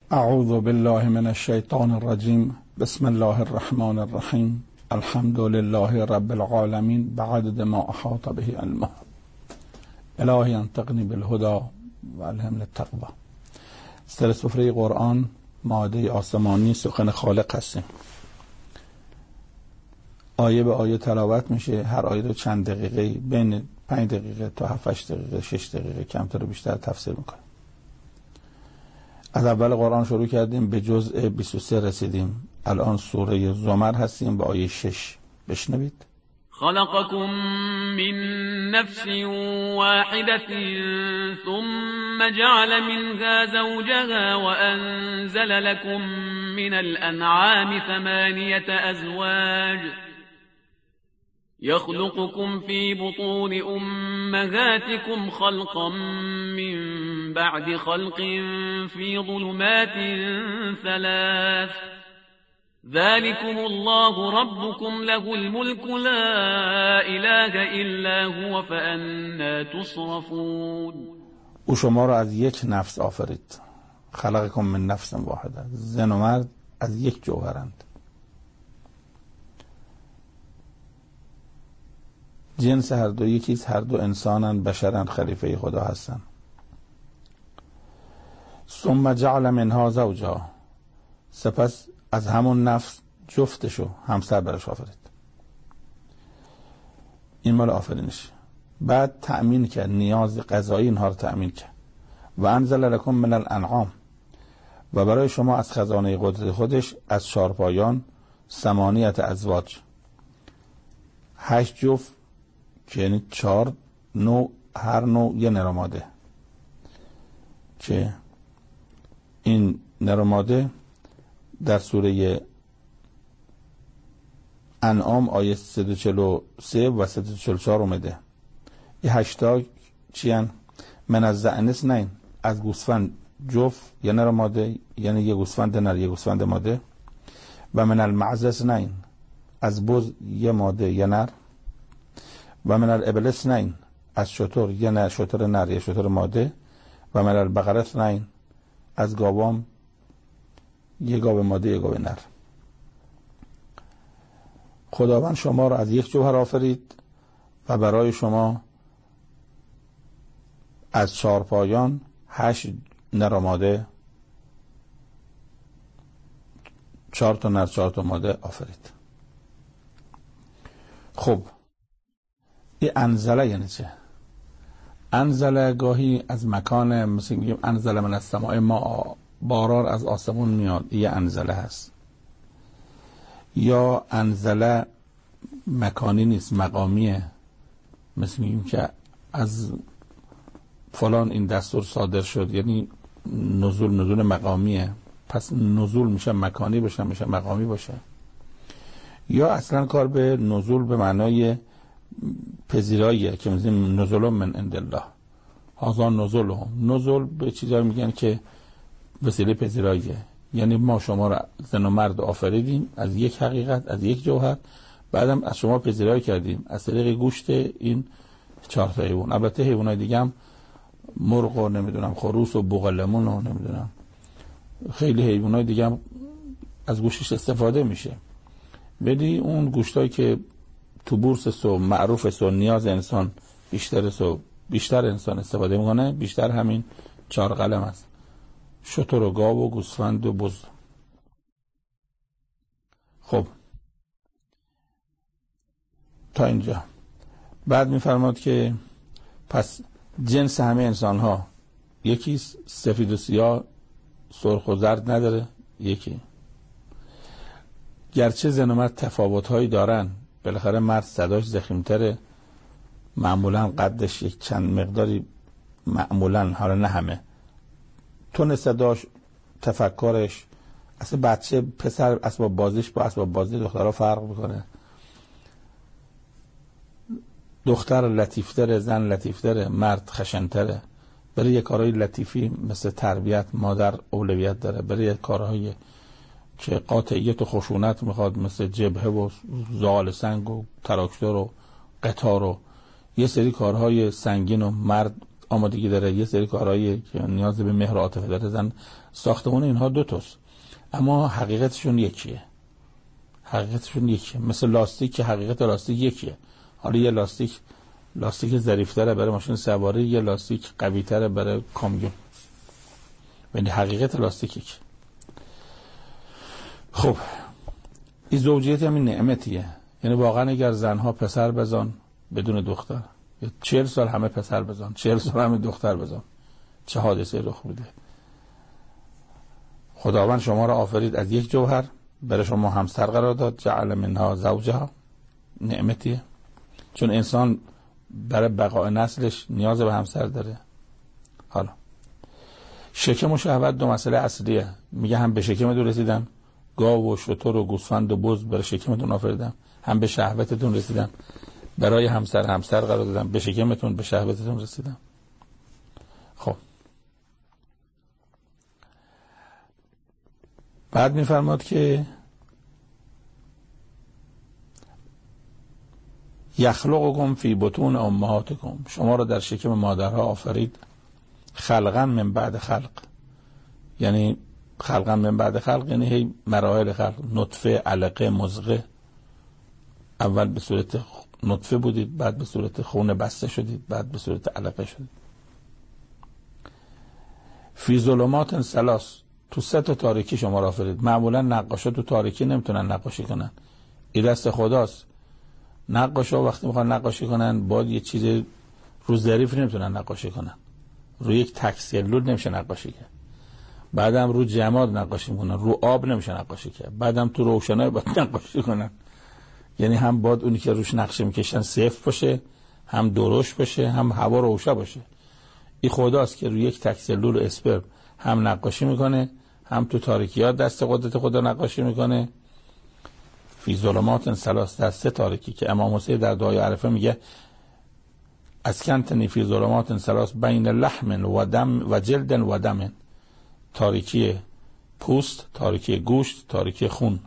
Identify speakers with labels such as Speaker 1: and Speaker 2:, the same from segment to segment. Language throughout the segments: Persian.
Speaker 1: اعوذ بالله من الشیطان الرجیم. بسم الله الرحمن الرحیم. الحمد لله رب العالمین بعدد ما احاط به علمه. الهی انطقنی بالهدى و الهمنی التقوی. سر سفره قرآن ماده آسمانی سخن خالق هستیم. آیه به آیه تلاوت میشه. هر آیه رو چند دقیقه، بین 5 دقیقه تا 7 دقیقه 6 دقیقه کمتر و بیشتر تفسیر میکنیم. از اول قرآن شروع کردیم، به جزء 23 رسیدیم. الان سوره زمر هستیم، به آیه 6. بشنوید.
Speaker 2: خلقكم من نفس واحدة ثم جعل منها زوجها وأنزل لكم من الأنعام 8 أزواج يخلقكم في بطون أمهاتكم خلقا من بعد خلق في ظلمات 3 ذلكم الله ربكم له الملك لا إله إلا هو فأنا تصرفون.
Speaker 1: او شما را از یک نفس آفرید. خلقکم من نفس واحده. زن و مرد از یک جوهرند. جنس هر دو یکیست، هر دو انسانن، بشرن، خلیفه خدا هستن. ثم جعل منها زوجها، سپس از همون نفس جفتشو همسر برش آفرید. این مال آفرینش. بعد تأمین کرد، نیاز غذایی اینها رو تأمین کرد. و انزل لکم من الانعام، و برای شما از خزانه قدرت خودش از چارپایان 8 ازواج، 8 جفت، که یعنی 4 نوع، هر نوع یه نر و ماده. که این نر و ماده در سوره انعام آیه 343 و 344 اومده. این 8 چی هن؟ من از ضأن 2، از گوسفند جفت یه نر و ماده، یعنی یه گوسفند نر یه گوسفند ماده. و من المعز 2، از بز یه ماده یه نر. و من الابل 2، از شتر یه نر، شتر نر یه شتر ماده. و من البقره 2، از گاوام یه گاو ماده یه گاو نر. خداوند شما را از یک جوهر آفرید و برای شما از 4 پایان 8 نر و ماده، 4 تا نر 4 تا ماده آفرید. خب این انزله یعنی چه؟ انزله گاهی از مکان، مثل میگیم انزله من السماء، ما باران از آسمون میاد، یه انزله هست. یا انزله مکانی نیست، مقامیه. مثل میگیم که از فلان این دستور صادر شد، یعنی نزول مقامیه. پس نزول میشه مکانی باشه، میشه مقامی باشه. یا اصلا کار به نزول به معنای پذیراییه، که میگیم نزول من عند الله، هذا نزولهم. نزول به چیزایی میگن که وسیله پذیراییه. یعنی ما شما را زن و مرد آفریدیم از یک حقیقت، از یک جوهر، بعدم از شما پذیرایی کردیم از طریق گوشت این 4 تا حیوان. البته حیوانای دیگه هم مرغ و نمیدونم خروس و بوقلمون و نمیدونم خیلی حیوانای دیگه هم از گوشتش استفاده میشه. بدی اون گوشتایی که تو بورس و معروف و نیاز انسان بیشتر انسان استفاده میکنه، بیشتر همین 4 قلم است: شتر و گاو و گوسفند و بز. خب تا اینجا. بعد میفرماد که پس جنس همه انسان ها یکی سفید و سیاه، سرخ و زرد نداره. یکی، گرچه زن و مرد تفاوت هایی دارن، بالاخره مرد صداش ضخیم‌تره، معمولا قدش یک چند مقداری، معمولا، حالا نه همه، تون صداش، تفکرش. اصلا بچه پسر اسباب بازیش با اسباب بازی دخترها فرق میکنه. دختر لطیفتره، زن لطیفتره، مرد خشنتره. برای یه کارهای لطیفی مثل تربیت مادر اولویت داره، برای یه کارهای که قاطعیت و خشونت میخواد مثل جبهه و زال سنگ و تراکتور و قطار و یه سری کارهای سنگین و مرد آمادگی داره، یه سری کارهایی که نیاز به مهر و عاطفه داره. زن ساختمون اینها دو تاست، اما حقیقتشون یکیه. مثل لاستیک که حقیقت لاستیک یکیه. حالا یه لاستیک ظریف‌تره برای ماشین سواری، یه لاستیک قوی‌تره برای کامیون، یعنی حقیقت لاستیک یک. خب این زوجیت همین نعمتیه. یعنی واقعا اگر زنها پسر بزن بدون دختر، 40 سال همه پسر بزن، 40 سال همه دختر بزن، چه حادثه رخ میده. خداوند شما را آفرید از یک جوهر، برای شما همسر قرار داد، جعل منها زوجها، نعمتیه. چون انسان برای بقای نسلش نیاز به همسر داره. حالا شکم و شهوت دو مسئله اصلیه. میگه هم به شکمتون رسیدم، گاو و شتر و گوسفند و بز برای شکمتون آفریدم، هم به شهوتتون رسیدم، برای همسر قرار دادم، به شکمتون به شهوتتون رسیدم. خب بعد میفرماد که یخلقکم فی بطون امهاتکم، شما را در شکم مادرها آفرید، خلقا من بعد خلق. یعنی خلقا من بعد خلق یعنی هی مراحل خلق، نطفه، علقه، مضغه. اول به صورت نطفه بودید، بعد به صورت خون بسته شدید، بعد به صورت علقه شدید. فی ظلمات ثلاث، تو 3 تا تاریکی شما را آفرید. معمولا نقاشا تو تاریکی نمیتونن نقاشی کنن، این دست خداست. نقاشا وقتی میخوان نقاشی کنن باید یه چیز رو ظریف نمیتونن نقاشی کنن، رو یک تک سلول نمیشه نقاشی کرد. بعدم رو جماد نقاشی میکنن، رو آب نمیشه نقاشی کرد. بعدم تو روشنایی باید نقاشی کنن. یعنی هم باید اونی که روش نقشه میکشن صفر باشه، هم درشت باشه، هم هوا روشن باشه. این خداست که روی یک تک سلول اسپرم هم نقاشی میکنه، هم تو تاریکیات دست قدرت خدا نقاشی میکنه. فی ظلمات ثلاث، در 3 تاریکی که امام حسین در دعای عرفه میگه اسکنتنی فی ظلمات ثلاث بین لحم و دم و جلد و دم. تاریکی پوست، تاریکی گوشت، تاریکی خون.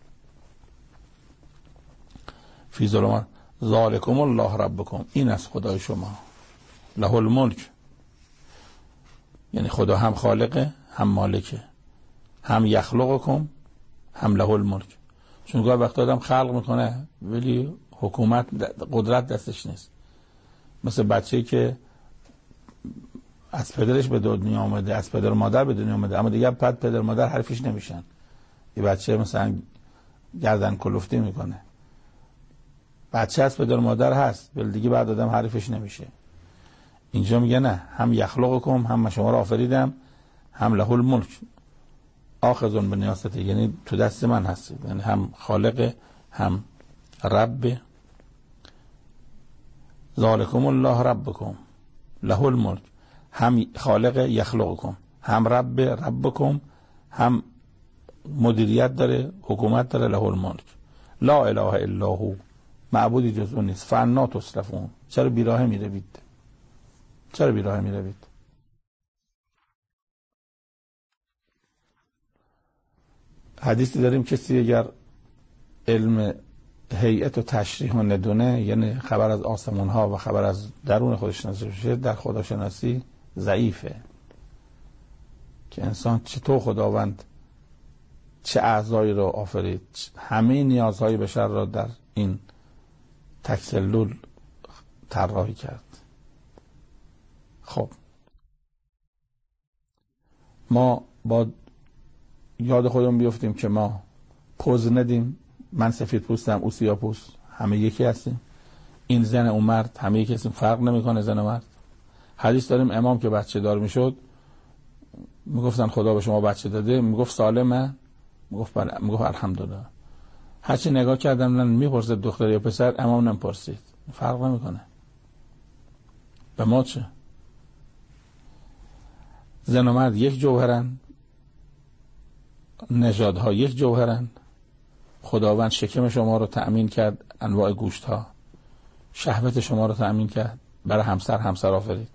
Speaker 1: فی ظلمات ذالکم الله ربکم، این از خدای شما، له الملک. یعنی خدا هم خالقه هم مالکه، هم یخلقکم هم له الملک. چون گاهی وقتا آدم خلق میکنه ولی حکومت قدرت دستش نیست. مثل بچه‌ای که از پدرش به دنیا آمده، از پدر و مادر به دنیا آمده، اما دیگه پدر و مادر حرفش نمیشن. یه بچه مثلا گردن کلفتی میکنه، بچه از پدر و مادر هست ولی دیگه بعد آدم حرفش نمیشه. اینجا میگه نه، هم یخلقکم، هم شما را آفریدم، هم له الملک آخذون به نیاسته، یعنی تو دست من هستید. یعنی هم خالق هم رب. ذالکم الله ربکم له الملک، هم خالق یخلقکم، هم ربکم، هم مدیریت داره، حکومت داره، له الملک. لا اله الا هو، معبودی جز اون نیست. فانا تصرفون، چرا بیراه میروید؟ چرا بیراه میروید؟ حدیثی داریم کسی اگر علم هیئت و تشریح و ندونه، یعنی خبر از آسمون ها و خبر از درون خودش نشه، در خداشناسی ضعیفه. که انسان چطور خداوند چه اعضایی رو آفرید، همه نیازهای بشر را در این تک سلول طراحی کرد. خب ما با یاد خودمون بیفتیم که ما پوز ندیم، من سفید پوستم او سیاه پوست، همه یکی هستیم. این زن اون مرد همه یکی هستیم، فرق نمیکنه زن و مرد. حدیث داریم امام که بچه دار میشد میگفتن خدا به شما بچه داده، میگفت سالمه، میگفت بله، میگفت الحمدلله. هرچی نگاه کردم نه میپرسید دختر یا پسر، امام نمیپرسید، فرق نمیکنه. به ما چه؟ زن و مرد یک جوهرن، نژادها یک جوهرن. خداوند شکم شما رو تأمین کرد، انواع گوشت ها، شهوت شما رو تأمین کرد، برای همسر آفرید.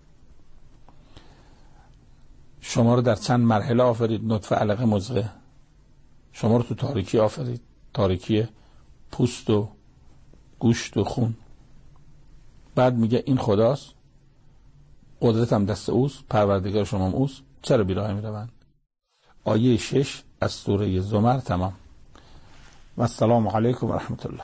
Speaker 1: شما رو در چند مرحله آفرید، نطفه، علقه، مضغه. شما رو تو تاریکی آفرید، تاریکی پوست و گوشت و خون. بعد میگه این خداست، قدرت هم دست اوست، پروردگار شما هم اوست، چرا بیراه میروند؟ آیه 6 از سوره زمر تمام. و السلام علیکم و رحمت الله.